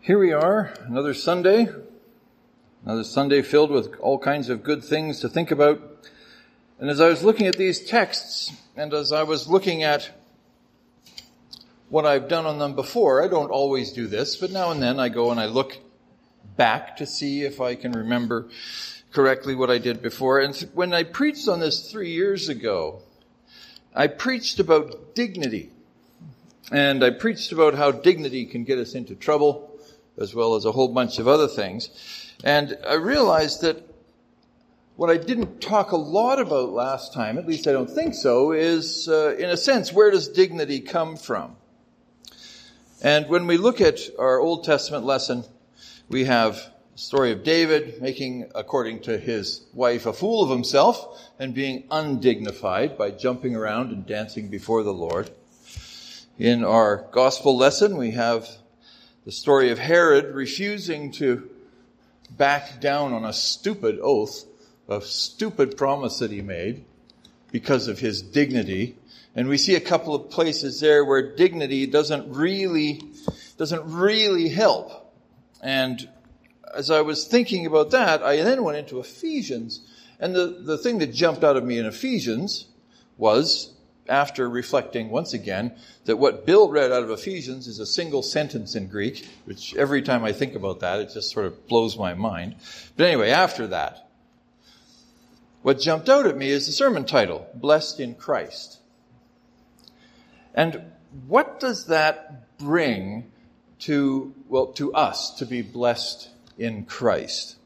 Here we are, another Sunday filled with all kinds of good things to think about. And as I was looking at these texts, and as I was looking at what I've done on them before, I don't always do this, but now and then I go and I look back to see if I can remember correctly what I did before. And when I preached on this 3 years ago, I preached about dignity. And I preached about how dignity can get us into trouble, as well as a whole bunch of other things. And I realized that what I didn't talk a lot about last time, at least I don't think so, is, in a sense, where does dignity come from? And when we look at our Old Testament lesson, we have the story of David making, according to his wife, a fool of himself and being undignified by jumping around and dancing before the Lord. In our gospel lesson, we have the story of Herod refusing to back down on a stupid oath, a stupid promise that he made because of his dignity. And we see a couple of places there where dignity doesn't really help. And as I was thinking about that, I then went into Ephesians. And the thing that jumped out of me in Ephesians was, after reflecting once again, that what Bill read out of Ephesians is a single sentence in Greek, which every time I think about that, it just sort of blows my mind. But anyway, after that, what jumped out at me is the sermon title, Blessed in Christ. And what does that bring to us to be blessed in Christ?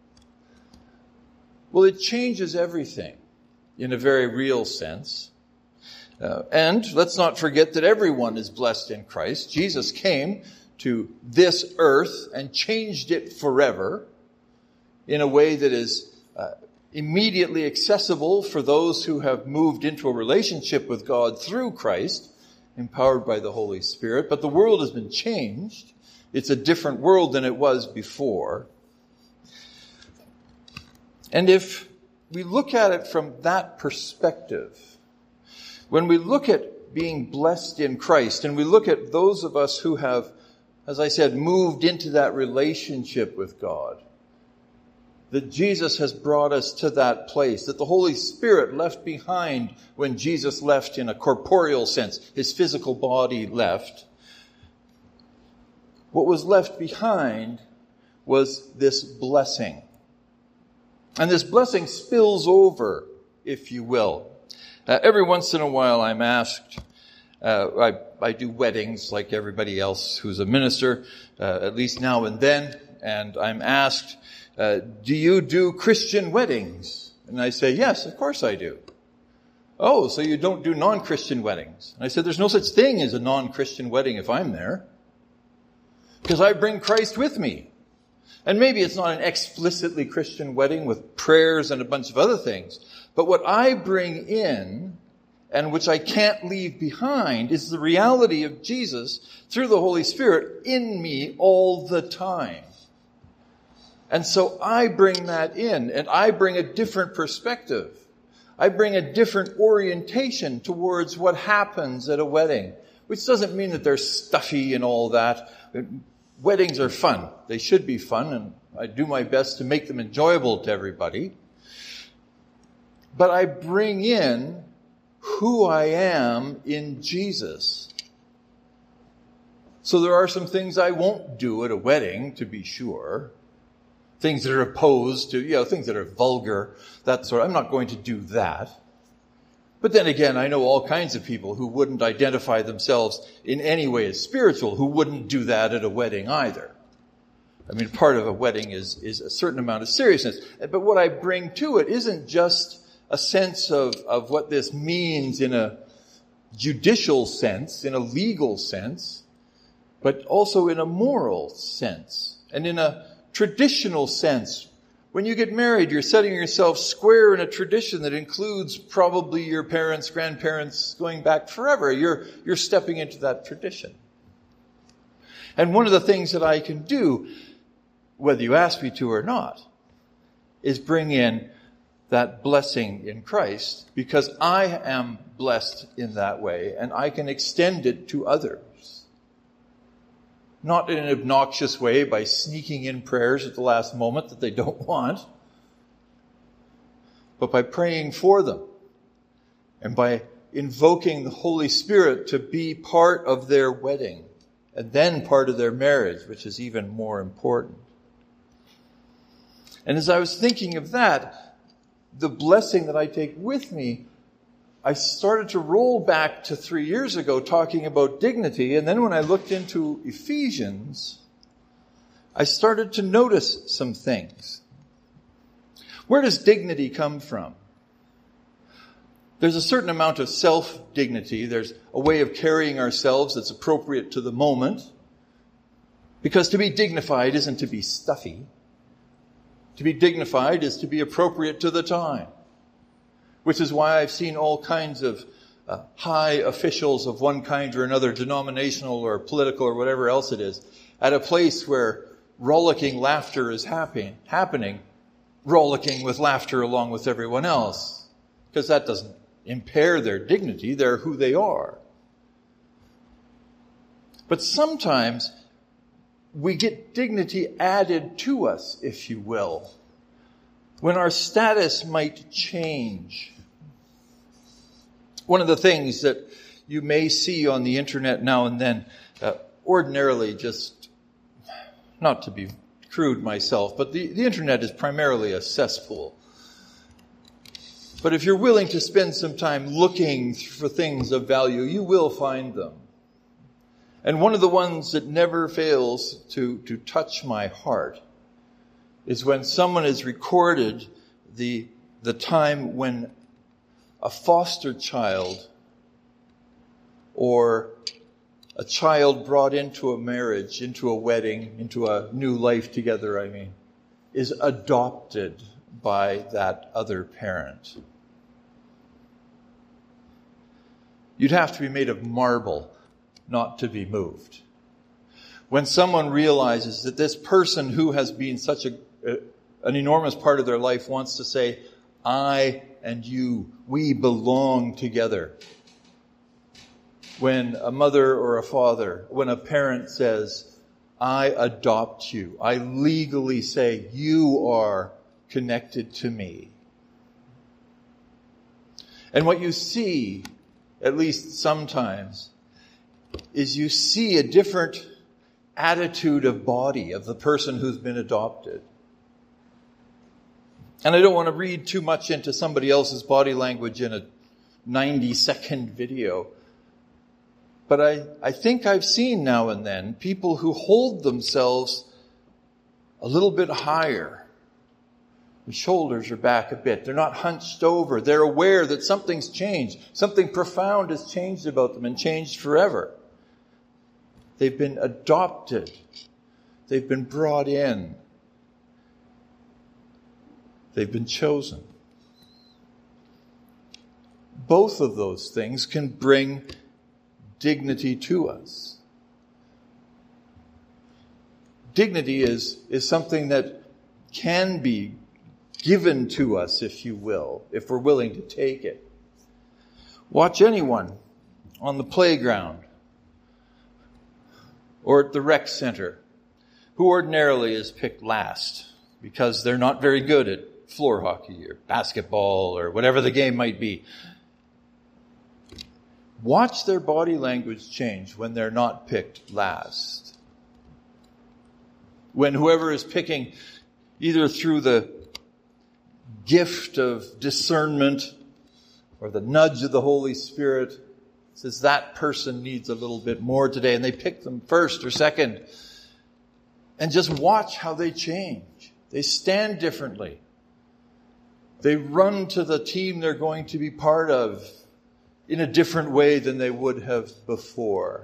Well, it changes everything in a very real sense. And let's not forget that everyone is blessed in Christ. Jesus came to this earth and changed it forever in a way that is immediately accessible for those who have moved into a relationship with God through Christ, empowered by the Holy Spirit. But the world has been changed. It's a different world than it was before. And if we look at it from that perspective, when we look at being blessed in Christ, and we look at those of us who have, as I said, moved into that relationship with God, that Jesus has brought us to that place, that the Holy Spirit left behind when Jesus left in a corporeal sense, his physical body left. What was left behind was this blessing. And this blessing spills over, if you will. Every once in a while I'm asked, I do weddings like everybody else who's a minister, at least now and then, and I'm asked, do you do Christian weddings? And I say, yes, of course I do. Oh, so you don't do non-Christian weddings? And I said, there's no such thing as a non-Christian wedding if I'm there, because I bring Christ with me. And maybe it's not an explicitly Christian wedding with prayers and a bunch of other things, but what I bring in, and which I can't leave behind, is the reality of Jesus through the Holy Spirit in me all the time. And so I bring that in, and I bring a different perspective. I bring a different orientation towards what happens at a wedding, which doesn't mean that they're stuffy and all that. Weddings are fun. They should be fun, and I do my best to make them enjoyable to everybody. But I bring in who I am in Jesus. So there are some things I won't do at a wedding, to be sure. Things that are opposed to, things that are vulgar, that sort of. I'm not going to do that. But then again, I know all kinds of people who wouldn't identify themselves in any way as spiritual, who wouldn't do that at a wedding either. I mean, part of a wedding is a certain amount of seriousness. But what I bring to it isn't just a sense of what this means in a judicial sense, in a legal sense, but also in a moral sense and in a traditional sense. When you get married, you're setting yourself square in a tradition that includes probably your parents, grandparents going back forever. You're stepping into that tradition. And one of the things that I can do, whether you ask me to or not, is bring in that blessing in Christ, because I am blessed in that way, and I can extend it to others. Not in an obnoxious way by sneaking in prayers at the last moment that they don't want, but by praying for them and by invoking the Holy Spirit to be part of their wedding and then part of their marriage, which is even more important. And as I was thinking of that, the blessing that I take with me, I started to roll back to 3 years ago talking about dignity. And then when I looked into Ephesians, I started to notice some things. Where does dignity come from? There's a certain amount of self-dignity. There's a way of carrying ourselves that's appropriate to the moment. Because to be dignified isn't to be stuffy. To be dignified is to be appropriate to the time. Which is why I've seen all kinds of high officials of one kind or another, denominational or political or whatever else it is, at a place where rollicking laughter is happening, rollicking with laughter along with everyone else. Because that doesn't impair their dignity. They're who they are. But sometimes we get dignity added to us, if you will, when our status might change. One of the things that you may see on the internet now and then, ordinarily, just not to be crude myself, but the internet is primarily a cesspool. But if you're willing to spend some time looking for things of value, you will find them. And one of the ones that never fails to touch my heart is when someone has recorded the time when a foster child or a child brought into a marriage, into a wedding, into a new life together, is adopted by that other parent. You'd have to be made of marble not to be moved. When someone realizes that this person who has been such an enormous part of their life wants to say, I and you, we belong together. When a mother or a father, when a parent says, I adopt you, I legally say you are connected to me. And what you see, at least sometimes, is you see a different attitude of body of the person who's been adopted. And I don't want to read too much into somebody else's body language in a 90-second video. But I think I've seen now and then people who hold themselves a little bit higher. The shoulders are back a bit. They're not hunched over. They're aware that something's changed. Something profound has changed about them and changed forever. They've been adopted. They've been brought in. They've been chosen. Both of those things can bring dignity to us. Dignity is something that can be given to us, if you will, if we're willing to take it. Watch anyone on the playground or at the rec center who ordinarily is picked last because they're not very good at floor hockey or basketball or whatever the game might be. Watch their body language change when they're not picked last. When whoever is picking, either through the gift of discernment or the nudge of the Holy Spirit, says that person needs a little bit more today, and they pick them first or second. And just watch how they change. They stand differently. They run to the team they're going to be part of in a different way than they would have before.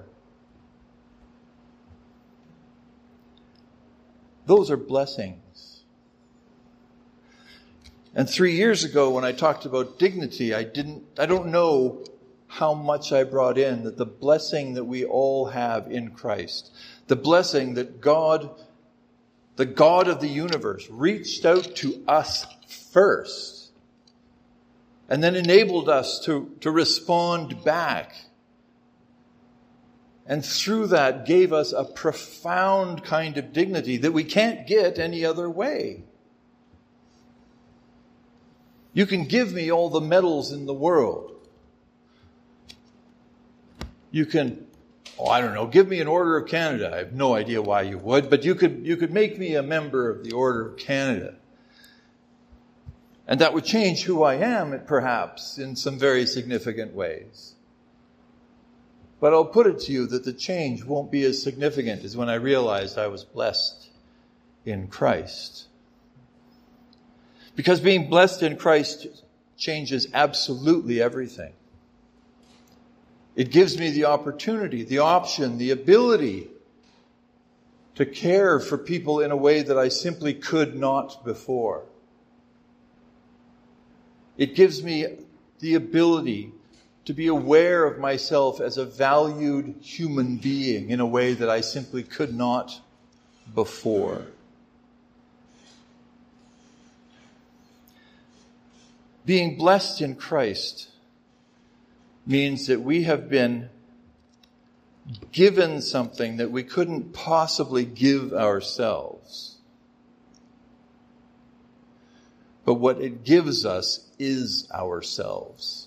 Those are blessings. And 3 years ago when I talked about dignity, I don't know how much I brought in that the blessing that we all have in Christ, the blessing that God, the God of the universe, reached out to us first and then enabled us to respond back and through that gave us a profound kind of dignity that we can't get any other way. You can give me all the medals in the world. You can, give me an Order of Canada. I have no idea why you would, but you could make me a member of the Order of Canada. And that would change who I am, perhaps, in some very significant ways. But I'll put it to you that the change won't be as significant as when I realized I was blessed in Christ. Because being blessed in Christ changes absolutely everything. It gives me the opportunity, the option, the ability to care for people in a way that I simply could not before. It gives me the ability to be aware of myself as a valued human being in a way that I simply could not before. Being blessed in Christ means that we have been given something that we couldn't possibly give ourselves. But what it gives us is ourselves.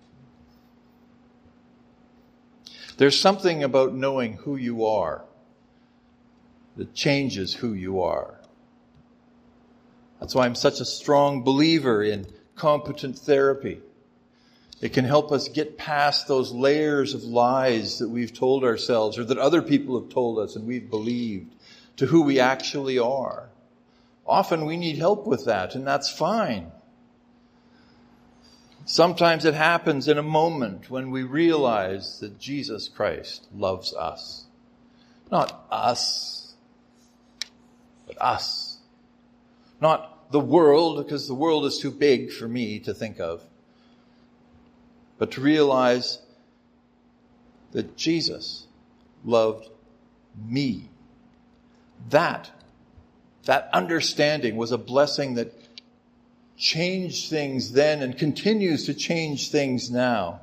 There's something about knowing who you are that changes who you are. That's why I'm such a strong believer in competent therapy. It can help us get past those layers of lies that we've told ourselves or that other people have told us and we've believed to who we actually are. Often we need help with that, and that's fine. Sometimes it happens in a moment when we realize that Jesus Christ loves us. Not us, but us. Not the world, because the world is too big for me to think of. But to realize that Jesus loved me. That understanding was a blessing that changed things then and continues to change things now.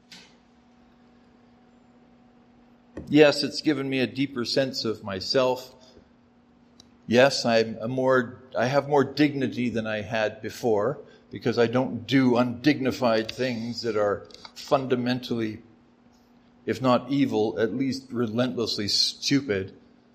Yes, it's given me a deeper sense of myself. Yes, I have more dignity than I had before because I don't do undignified things that are fundamentally, if not evil, at least relentlessly stupid.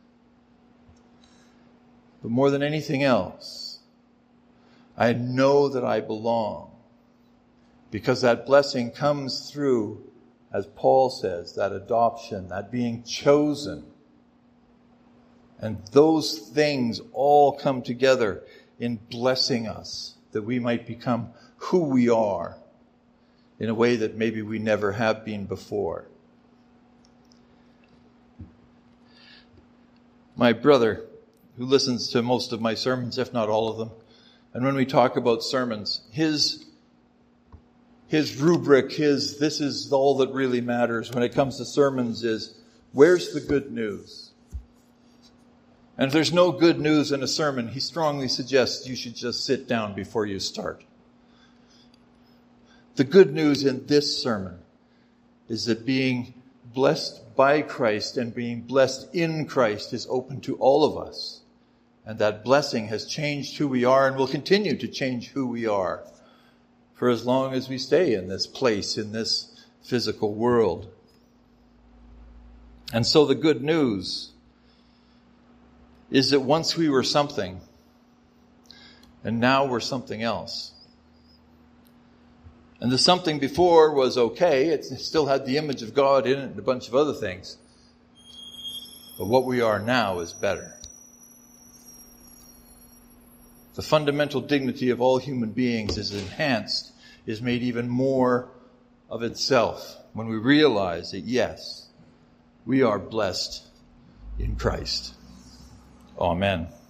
But more than anything else, I know that I belong because that blessing comes through, as Paul says, that adoption, that being chosen. And those things all come together in blessing us that we might become who we are in a way that maybe we never have been before. My brother, who listens to most of my sermons, if not all of them, and when we talk about sermons, his rubric, this is all that really matters when it comes to sermons is, where's the good news? And if there's no good news in a sermon, he strongly suggests you should just sit down before you start. The good news in this sermon is that being blessed by Christ and being blessed in Christ is open to all of us. And that blessing has changed who we are and will continue to change who we are for as long as we stay in this place, in this physical world. And so the good news is that once we were something, and now we're something else. And the something before was okay. It still had the image of God in it and a bunch of other things. But what we are now is better. The fundamental dignity of all human beings is enhanced, is made even more of itself when we realize that, yes, we are blessed in Christ. Amen.